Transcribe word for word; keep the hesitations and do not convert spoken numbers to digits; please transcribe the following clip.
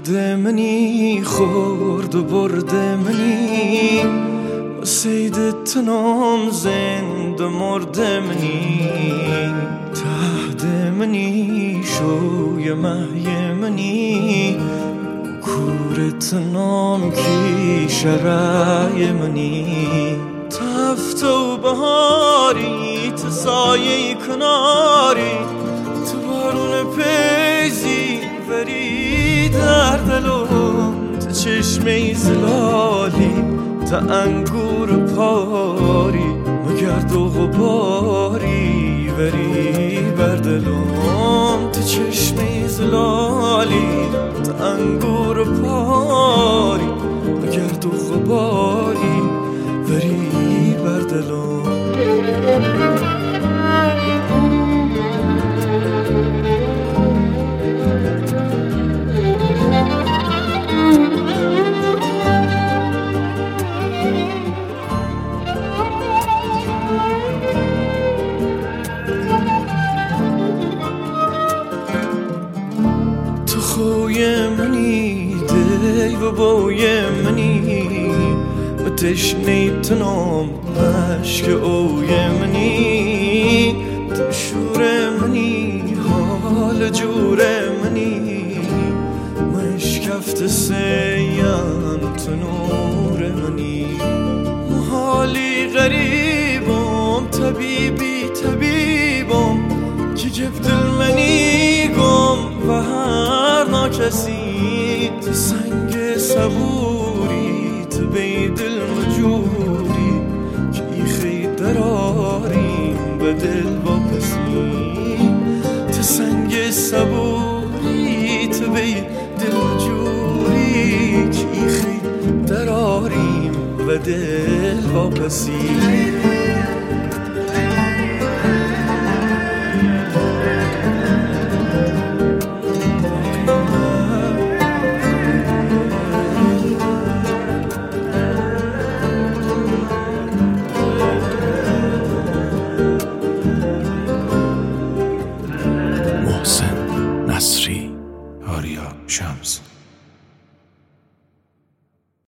درد منی خورد و برد منی سید تنام زند مرد منی تهد منی شوی مهی منی کور تنام کی شرای منی تفت و بهاری تسایه کناری تبارون پیزی وری در دلم تا چشمه زلالی تا انگور پاری مگرد و غباری وری بر دلم تا چشمه زلالی تا انگور پاری مگرد و غباری وری بر دلم خوی منی دی و بوی منی و تشنی تنام عشق اوی منی تشور منی حال جور منی مشکفت سیم تنور منی محالی غریبم طبیبی طبیبم که گفت دل منی گم و هر ناکسی تو سنگ صبوری تو بی دل مجوری که ایخی دراریم به دل با کسی تو سنگ صبوری تو بی دل مجوری که ایخی دراریم به دل با کسی